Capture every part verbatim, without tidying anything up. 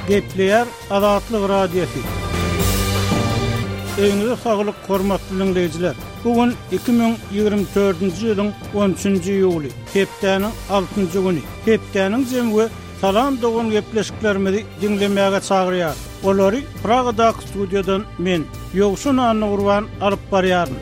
Gepleyer Azatlyk Radiosu. Eňiňizde saglyk, hormatly dinleyijiler. Bugün iki bin ýygrimi dördünji ýylyň on üçünji ýuly, hepdeniň altynjy güni. Hepdeniň jemgy salam dogan gepleşiklerimizi dinlemäge çagyrýar. Olary Pragadaky studiýadan men Ýogşun Anurwan alyp barýaryn.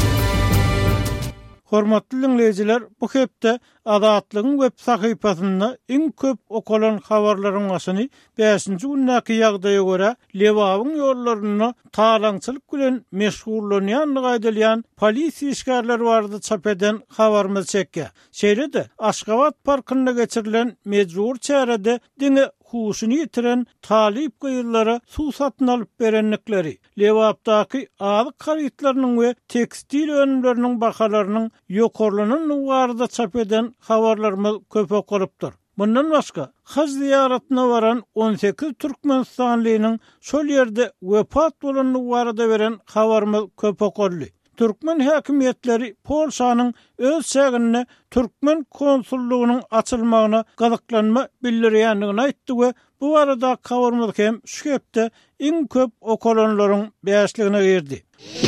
Hormatly dinleyijiler, bu hepde Azatlygyň web sahypasynda iň köp okulan habarlaryň başyny beşinji günnäki ýagdaýa görä Lewabyň ýollaryny talaňçylyk bilen meşgullanýanlygy aýdylýan polisiýa işgärleri barada çap eden habarymyz çekkä. Şeýlede Aşgabat parkyna geçirilen mejbur çärede diňe huşuny ýitiren talip gyýyllary suw satyn alyp berenlikleri, Lewapdaky alyk garytlarynyň we tekstil önümleriniň bahalarynyň ýokarlynyň barada çap eden habarlarymyz köp okulypdyr. Bundan başga, haj ziyaratına varan on sekiz Türkmenistanlynyň şol ýerde wepat bolanyny barada beren habarymyz köp okurly. Türkmen häkimetleri Polşanyň öz şäherine Türkmen konsullugynyň açylmagyna gazaklanma bildirýändigini aýtdy we bu arada habarymyz hem şu hepde iň köp okulanlaryň beşligine girdi.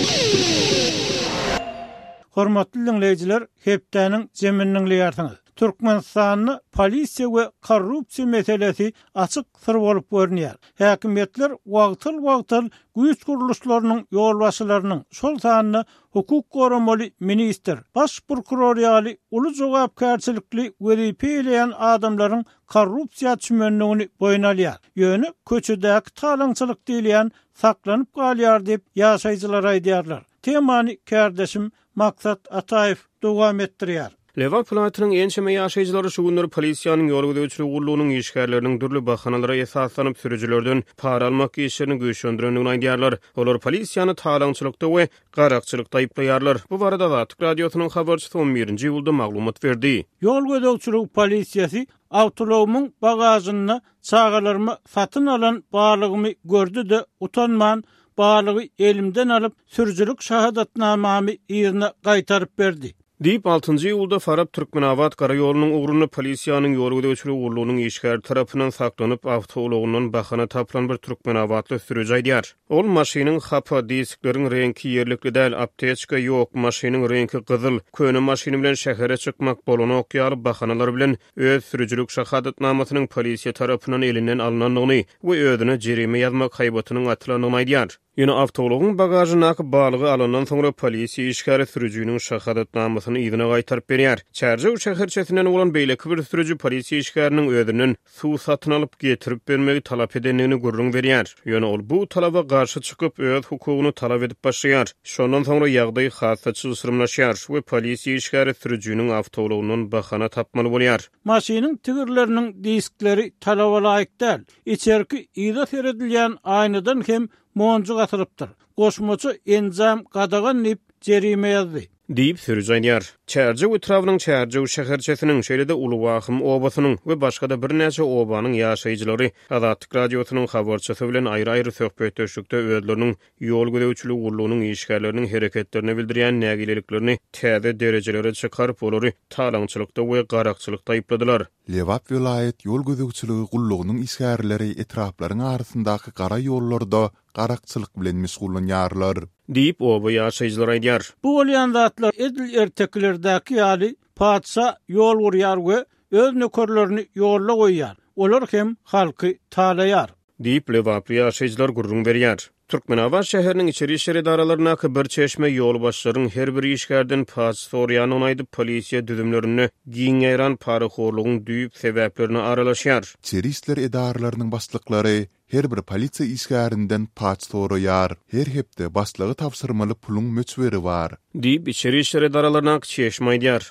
Hormatly dinleyijiler, hepdeniň jeminiň ýartyňyz. Türkmenistanyň polisiýa we korrupsiýa meselesi açyk sır bolup görünýär. Häkimetler wagtyl-wagtyl güýç guruluşlarynyň ýolbaşçylarynyň şol sanyny hukuk goramaly minister, baş prokuror ýaly uly jogapkärçilikli wezipe bilen adamlaryň korrupsiýa çümenligini boyun alýar. Ýöne köçedäki talaňçylyk diýilýän saklanyp galýar diýip ýaşaýjylar aýdýarlar. Temany kardeşim Maksat Ataev dowam etdirýär. Lewap vilayatynyň ençeme ýaşaýjylary şu günleri polisiýanyň ýolgudyçylyk gurulunyň işgärleriniň dürli bahanalara esaslanyp sürüjilerden para almak işlerini güýçlendirendigini aýdýarlar. Olar polisiýany talaňçylykda we garakçylykda aýplaýarlar. Bu barada Azatlyk radiosynyň habarçysy on birinji ýylda maglumat berdi. Ýolgudyçylyk polisiýasy awtolowumyň bagazyny çağalarmy satyn alan balygymy gördü-de utanman balygy elimden alyp sürüjilik şahadatnamamy ýerine gaýtaryp berdi. Diýip altynjy ýylda Farab Türkmenawat garaýolunyň ugruny polisiýanyň ýolgudyçylyk gurulunyň işgär tarapyndan saklanyp awtolowundan bahana taplan bir Türkmenawatly sürüji aýdýar. Ol maşynyň hapa diskleriň rengi ýerlikli däl, apteczka ýok, maşynyň rengi gyzyl. Köne maşyny bilen şähere çykmak bolany okýar bahanalar bilen öz sürüjilik şahadatnamasynyň polisiýa tarapyndan elinden alynanlygyny we özüne jerime ýazmak haýbatynyň atylanyny aýdýar. Ýöne awtolowuň bagazyna bagly alandan soňra polisiýa işgäri sürüjiniň şahadatnamasyny ýygyna gaýtaryp berýär. Çärjew şäherçesinden bolan beýleki bir sürüji polisiýa işgäriniň özünden suw satyn alyp getirip bermegi talap edenligini gurrun berýär. Ýöne ol bu talaba garşy çykyp öz hukugyny talap edip başlaýar. Şondan soňra ýagdaý hassaçy ısrymlaşýar we polisiýa işgäri sürüjiniň awtolowundan bahana tapmaly bolýar. Maşynyň tigirleriniň diskleri talaba laýyk däl. İçerki ýyda seredilýän aýnadan hem monjuk atılıptır. Goşmaçy enzam gadagan nip jerime ýazdy. Diýip sürüjänýär. Çärjew etrawynyň Çärjew şäherçesiniň şeýlede Ulubahym obasynyň we başga-da bir näçe obanyň ýaşaýjylary Azatlyk radiosynyň habarçysy bilen aýry-aýry söhbetleşikde özleriniň ýolgudyçylyk gurulunyň işgärleriniň hereketlerini bildirýän nägileliklerini täze derejelere çykaryp olary talaňçylykda we garakçylykda aýpladylar. Lewap vilayet ýolgudyçylyk gurulunyň işgärleri etraplaryň arasyndaky gara ýollarda garakçylyk bilen meşgullanýarlar. Diýip oba ýaşaýjylar aýdýar. Bu bolýan zatlar edil erteklerdäki ýaly padşa ýol gurýar we öz nökerlerini ýolla goýýar. Olar hem halky talaýar. Diýip Lewap ýaşaýjylar gurrun berýär. Türkmenawat şäheriniň içeri işler idaralaryna bir çeşme ýol başlaryň her bir işgärden pas sorýanyny aýdyp polisiýa düzümlerini giňeýran paraxorlugyň düýüp sebäplerini aralaşýar. İçeri işler idaralarynyň başlyklary her bir polisiýa işgärinden paç soraýar. Her hepde başlygy tapşyrmaly puluň möçberi bar. Diýip içeri işler idaralarına çeşme aýdýar.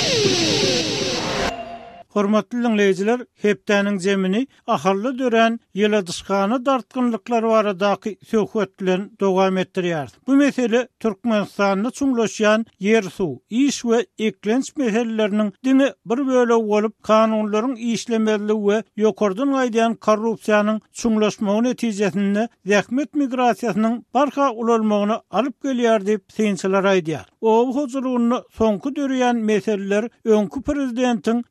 Hormatly dinleyijiler, hepdeniň jemini ahyrly dören ýyladyşgany dartgynlyklary baradaky söhbet bilen dowam etdirýär. Bu mesele Türkmenistanyny çuňlaşýan ýer suw, iş we iklenç meseleleriniň diňe bir bölegi bolup kanunlaryň işlemeligi we ýokardan gaýdan korrupsiýanyň çuňlaşmagy netijesinde zähmet migrasiýasynyň barha ulalmagyna alyp gelýär diýip synçylar aýdýar. O huzurlugyny soňky dörýän meseleler öňkü prezidentiň ýer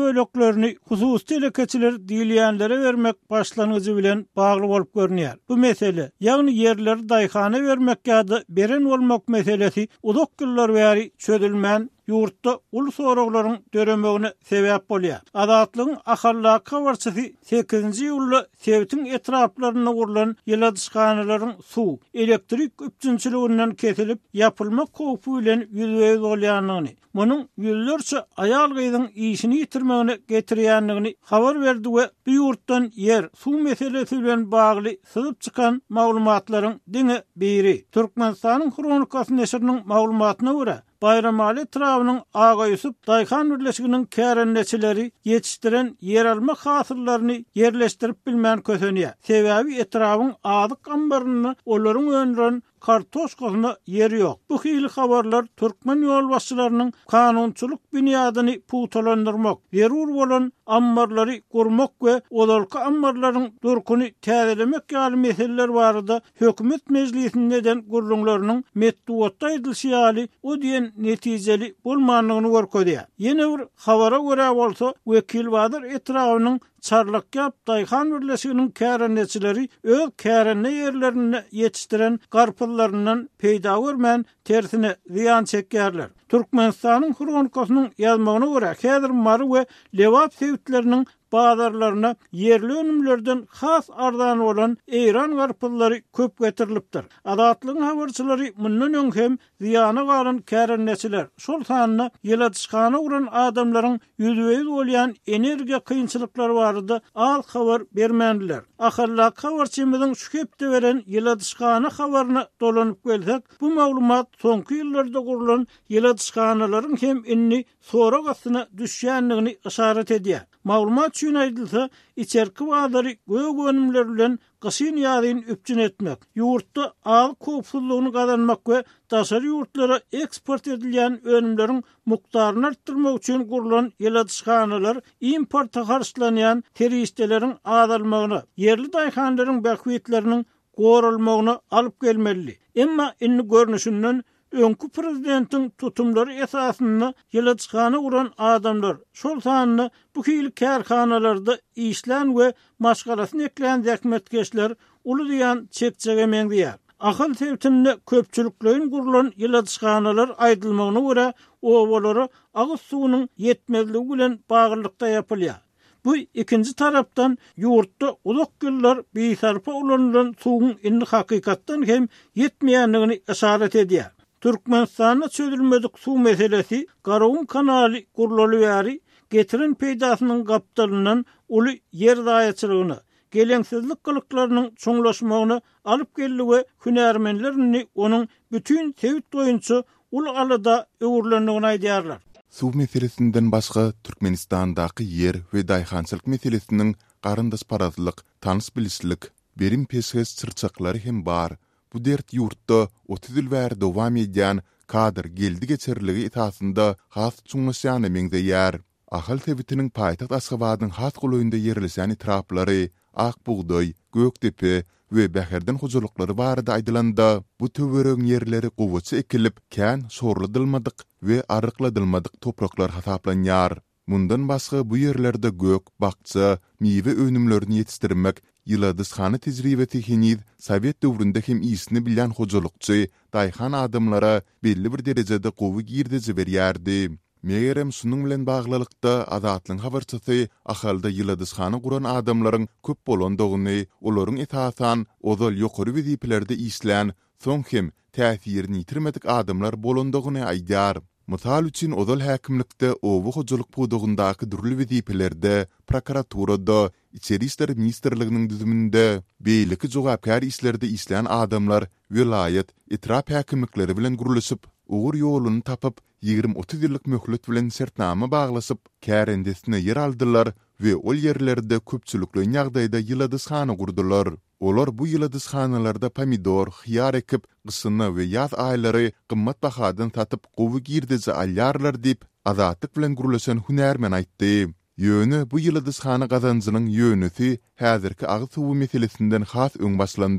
böleklerini hususy telekeçiler diýilýänlere vermek başlanyjy bilen bagly bolup görünýär. Bu mesele, ýagny yerleri daýhana vermek ýa-da beren bolmak meselesi uzak ýyllar bäri çözülmän ýurtda ulu soraglaryň döremegine sebäp bolýar. Adatlygyň ahalla kawarçysy sekizinji ýylda Sewitiň etraplaryna gurulan ýyladyşkanylaryň suw, elektrik üpçünçiliginden kesilip ýapylmak howpy bilen ýüzüýüz bolýanyny, munyň ýüllerçe aýal gyzyň işini ýitirmegine getirýändigini habar berdi we bu ýurtdan yer, suw meselesi bilen bagly syzyp çykan maglumatlaryň diňe biri. Türkmenistanyň Kronikasy neşriniň maglumatyna görä, Bayramali Travynyň Aga Ýusup Daýhan birleşiginiň kärenneçileri ýetişdiren yer alma hasyrlaryny yerleşdirip bilmän kösenýär. Sebäbi etrawyň adyk ambaryny olaryň öňünden kartoşkasyna yer ýok. Bu hili habarlar türkmen ýolbaşçylarynyň kanunçylyk büniýadyny putalandyrmak, zerur bolan ambarlary gurmak we olarky ambarlaryň durkuny täzelemek ýaly meseleler barada hökümet meclisinden gurulmaklarynyň metduatda edilşi ýaly o diýen netijeli bolmanlygyny görkezýär. Ýene bir habara görä bolsa, Wekil Badyr etrawynyň Çarlak ýap Daýhan birleşiginiň kärenneçileri öz kärenne ýerlerini ýetişdiren garpylaryndan peýda görmän tersine ziýan çekýärler. Türkmenistanyň Kronikasynyň ýazmagyna görä, häzir mary we lewap sewitleriniň bazarlaryna yerli önümlerden has ardan olan eýran garpyllary köp getirilipdir. Adatlygyň habarçylary mundan öň hem ziýana galan kärenneçiler şol sanyna ýyladyşkana uran adamlaryň ýüzüýüz bolýan energiýa kynçylyklary barada al habar bermändiler. Ahalla habarçymyzyň şu hepde beren ýyladyşkana habaryna dolanyp gelsek, bu maglumat soňky ýyllarda gurulan ýyladyşkanalaryň hem inni sonra gasyna düşýändigini işaret edýär. Maglumat üçin aýdylsa, içerki bazary gög önümler bilen gysyn ýadyny üpçün etmek, ýurtda al kopsuzlygyny gazanmak we daşary ýurtlara eksport edilýän önümleriň mukdaryny artdyrmak üçin gurulan ýyladyşkanalar importa garşylanýan terişdeleriň azalmagyna, yerli daýhanlaryň bähwetleriniň gorulmagyna alyp gelmeli. Emma inni görnüşinden öňkü prezidentiň tutumlary esasyny ýyladyşkana uran adamlar şol sanyny bu hili kärhanalarda işlän we maşgalasyny ekleýän zähmetkeşler uly diýen çekçege meňdiýär. Ahal sewitinde köpçüliklerin gurulan ýyladyşkanalar aýdylmagyna görä, obalary agyz suwunyň ýetmezligi bilen baglanykda ýapylýar. Bu ikinji tarapdan ýurtda uzak ýyllar beýsarpa ulanylan suwuň indi hakykatdan hem ýetmeýändigini işaret edýär. Türkmenistanyň çözülmedik suw meselesi Garawun kanaly gurulaly bäri getiren peýdasynyň gapdalynyň uly yer daýaçylygyny, geleňsizlik gylyklarynyň çoňlaşmagyny alyp geldi we hünärmenlerini onuň bütün sewit boýunça uly alada öwürlendigini aýdýarlar. Suw meselesinden başga Türkmenistandaky yer we daýhançylyk meselesiniň garyndaş parazlyk, tanys bilislik, berim peşges çyrçaklary hem bar. Bu dert ýurtda otuz ýyl bäri dowam edýän kadr geldi geçerligi etasynda has çuňlaşýany meňdeýär. Ahal sewitiniň paýtaxt Aşgabatyň has gulaýynda ýerleşen etraplary, Akbuğdoy, Göktepe we Bäherden hojalyklary barada aýdylanda, bu töwereg ýerleri gowwaça ekilip, kän sorladylmadyk we arykladylmadyk topraklar hasaplanýar. Mundan başga bu ýerlerde gök, bakça, miwe önümlerini ýetişdirmek ýyladyşkana tejribeti heniz Sowet döwründe hem iyisini bilen hojalykçy daýhan adamlara belli bir derejede gowy girdizi berýärdi. Megerem şunun bilen baglylykda azatlyň habarçysy ahalda ýyladyşkana guran adamlaryň köp bolandygyny, olaryň etasan ozal ýokary wezipelerde işlän, soň hem täsirini ýitirmedik adamlar bolandygyny aýdýar. Misal üçin ozal häkimlikde owu hojalyk pudugundaky dürli wezipelerde, prokuraturada, İçeri işler ministerliginiň düzüminde beýleki jogapkar işlerde işleýän adamlar vilayet, etrap häkimlikleri bilen guruluşyp, ugur ýoluny tapyp, ýygrimi otuz ýyllyk möhlet bilen sertnama baglasyp, kärendesine yer aldylar we ol ýerlerde köpçülikli ýagdaýda ýyladyşkana gurdular. Olar bu ýyladyşkanalarda pomidor, hyýar ekip, gysyny we ýaz aýlary gymmat bahadan satyp gowy girdizi alýarlar diýip azatlyk bilen gurulaşan hünärmen aýtdy. Ýöne bu ýyladyşkana gazanjynyň ýönüsi häzirki agyz suwu meselesinden has öň başlandy.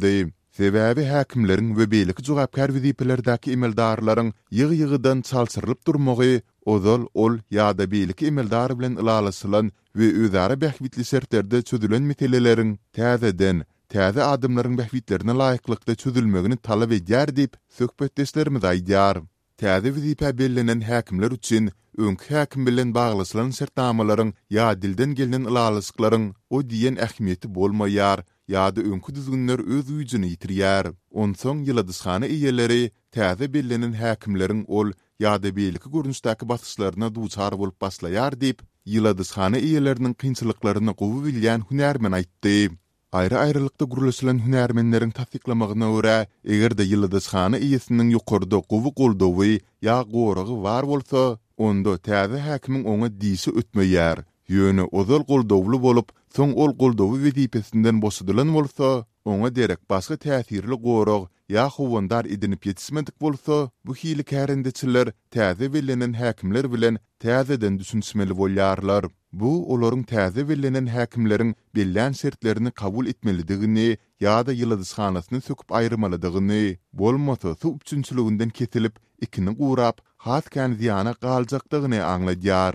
Sebäbi häkimleriň we beýleki jogapkar wezipelerdäki emeldarlaryň ýygy-ýygydan çalsyrylyp durmagy, ozal ol ýa-da beýleki emeldar bilen ılalysylan we özara bähwitli sertlerde çözülen meseleleriň täzeden, täze adımlaryň bähwitlerine laýyklykda çözülmegini talap edýär diýip söhbetdeşlerimiz aýdýar. Täze wezipe bellänen häkimler üçin öňkü häkim bilen baglysylan sertnamalaryň ýa dilden gelinen ılalyslyklaryň o diýen ähmiýeti bolmaýar. ýa-da öňkü düzgünler öz güýjini ýitirýär. Onsoň ýyldızhana eýeleri täze bellenen häkimleriň ol ýa-da beýleki görnüşdäki basyşlaryna duçar bolup baslaýar diýip ýyldızhana eýeleriniň kynçylyklaryny gowy bilýän hünärmen aýtdy. Aýry-aýrylykda gurulýan hünärmenleriň tasdiklamagyna görä, egerde ýyldızhana eýesiniň ýokarda gowy goldawy ýa goragy bar bolsa, onda täze häkimiň oňa diýişi ötmeýär. Ýöne ozal goldawly bolup, soň ol goldawy wezipesinden boşadylan bolsa, oňa derek başga täsirli gorag ýa howandar edinip ýetişmedik bolsa, bu hili kärendeçiler täze bellenen häkimler bilen täzeden düşünmeli bolýarlar. Bu olaryň täze bellenen häkimleriň belän şertlerini kabul etmelidigini ýa-da ýyldızhanasyny söküp aýrmalydygyny, bolmasa su üçünçüliginden kesilip ikini gurap, haskan ziýana galjakdygyny aňladýar.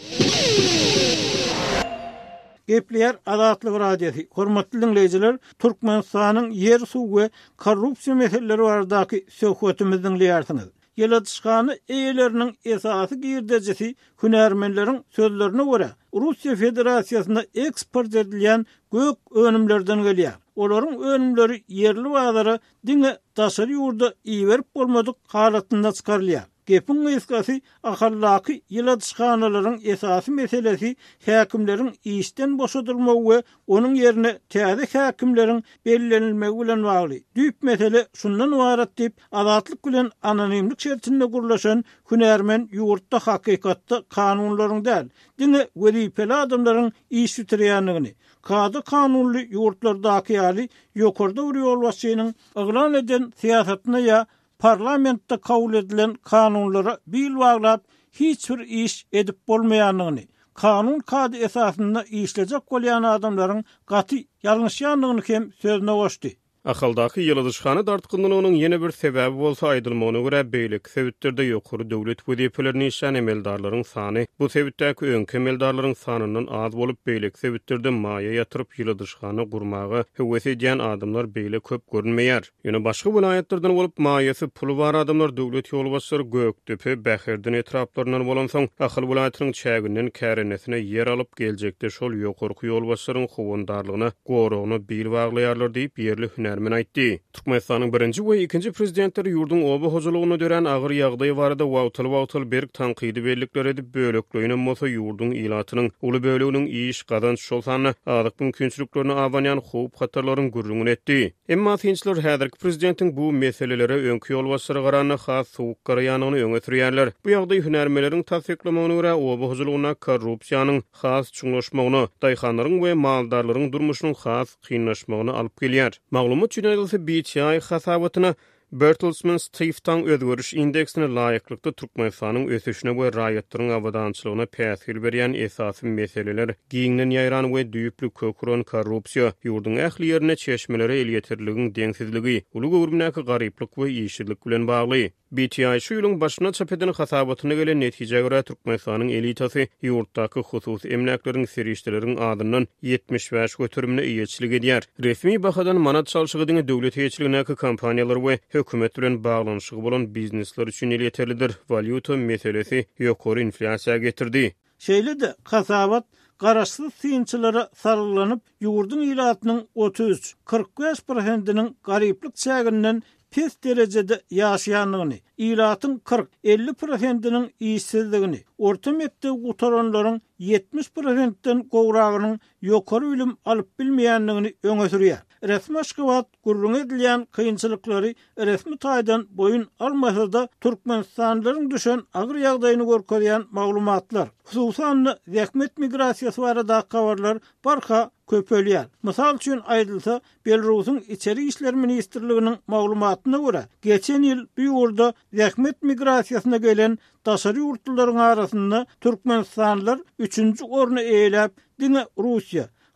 Gepler Azatlyk radiosi. Hormatly dinleyijiler, Türkmenistanyň yer suw we korrupsiýa meseleleri baradaky söhbetimizi dinleýärsiňiz. Ýyldızhana eýeleriniň esasy girdejisi hünärmenleriň sözlerine görä, Russiýa Federasiýasyna eksport edilýän gök önümlerden gelýär. Olaryň önümleri yerli bazara diňe daşary ýurda iýerip bolmadyk halatynda çykarylýar. Gepin ýyskasy ahallaky ýyldızhanalaryň esasy meselesi häkimleriň işden boşadylmagy we onuň ýerine täze häkimleriň bellenilmegi bilen bagly. Düýp mesele şundan ibaret diýip azatlyk bilen anonimlik şertinde gurulýan hünärmen ýurtda hakykatda kanunlaryň däl, diňe wezipeli adamlaryň iş ýitirýänligini, kady kanunly ýurtlardaky ýaly ýokarda bir ýol başçynyň aglan eden siýasatyna ýa parlamentde kabul edilen kanunlara bil baglap hiç bir iş edip bolmaýanlygyny, kanun kady esasynda işlejek bolýan adamlaryň gaty ýalňyşýanlygyny hem sözüne goşdy. Ahaldaky ýyldızhana dartgynlygynyň ýene bir sebäbi bolsa aýdylmagyna görä beýlik sebäptlerde ýokary döwlet wezipelerini işlän emeldarlaryň sany bu sebäpdäki öňkü emeldarlaryň sanyndan az bolup beýlik sebäptlerde maýa ýatyryp ýyldızhana gurmagy höwes edýän adamlar beýle köp görünmeýär. Ýöne başga vilayetlerden bolup maýasy puly bar adamlar döwlet ýolbaşçylary Göktepe, Bäherden etraplaryndan bolan soň ahal vilayatynyň çäginden kärenesine yer alyp geljekde şol ýokarky ýolbaşçylaryň howandarlygyna goragyny bil baglaýarlar diýip ýerli men aýtdy. Türkmenistanyň birinji we ikinji prezidentleri ýurdun oba hojalygyny dören agyr ýagdaý barada wagtyl-wagtyl berk tanqidi bellikler edip bölekleýine mosa ýurdun ilatynyň uly böleginiň iş gazanç şol sany adyk mümkinçiliklerini awanýan howp hatarlaryň gürrüňini etdi. Emma tinçler häzirki prezidentiň bu meselelere öňkü ýolbaşçylara garany has sowuk garaýanyny öňe sürýärler. Bu ýagdaý hünärmeleriň tasdiklamagyna görä oba hojalygyna korrupsiýanyň has çuňlaşmagyny, daýhanlaryň we maldarlaryň durmuşynyň has kynlaşmagyny alyp gelýär. Maglumat Ýunedilsi B T I hasabatyna Bertelsmann Stiftung özgörüş indeksine laýyklykda Türkmenistanyň ösüşine we raýatlaryň awadançylygyna päsir berýän esasy meseleler giňden ýaýran we düýüplük köküren korrupsiýa, ýurdun ähli ýerine çeşmelere el ýetirligiň deňsizligi, uly gowrumnaky garyplyk we işçilik bilen bagly. B T I şu ýylyň başyna çap eden hasabatyna gelen netije görä Türkmenistanyň elitasy ýurtdaky hususy emläkleriň serişdeleriň adyndan ýetmiş beş götürümine iýetçilik edýär. Resmi bahadan manat çalşygy döwlet ýetçiligine kompaniýalar we hökümet bilen baglanyşygy bolan biznesler üçin ýeterlidir. Valyuta meselesi ýokary inflasiýa getirdi. Şeýle-de hasabat garaşsyz synçylara sarylanyp ýurdun ilatynyň otuz kırk beş prosentiniň garyplyk çäginden pes derecede ýaşaýanlygyny, ilatyň kırk elli prosentiniň işsizligini, orta mekdep gutaranlaryň yetmiş prosentden gowragynyň ýokary bilim alyp bilmeýänligini öňe sürýär. Resmi aşgabat gurrun edilýän kynçylyklary resmi taýdan boyun almasa-da Türkmenistanlylaryň düşen agyr ýagdaýyny görkezýän maglumatlar, hususan zähmet migrasiýasy barada habarlar barha köpelýär. Mysal üçin aýdylsa, Belarusyň içeri işler ministrliginiň maglumatyna görä, geçen ýyl bu ýurda zähmet migrasiýasyna gelen daşary ýurtlaryň arasynda Türkmenistanlylar üçünji orny eýläp, diňe Russiýa,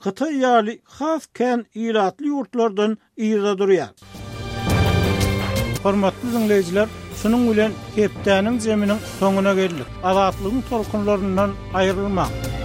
Xitay ýaly has kän ilatly ýurtlardan ýyza durýar. Hormatly dinleýijiler, şunun bilen hepdäniň jeminiň soňuna geldik. Azatlygyň tolkunlaryndan aýrylmak.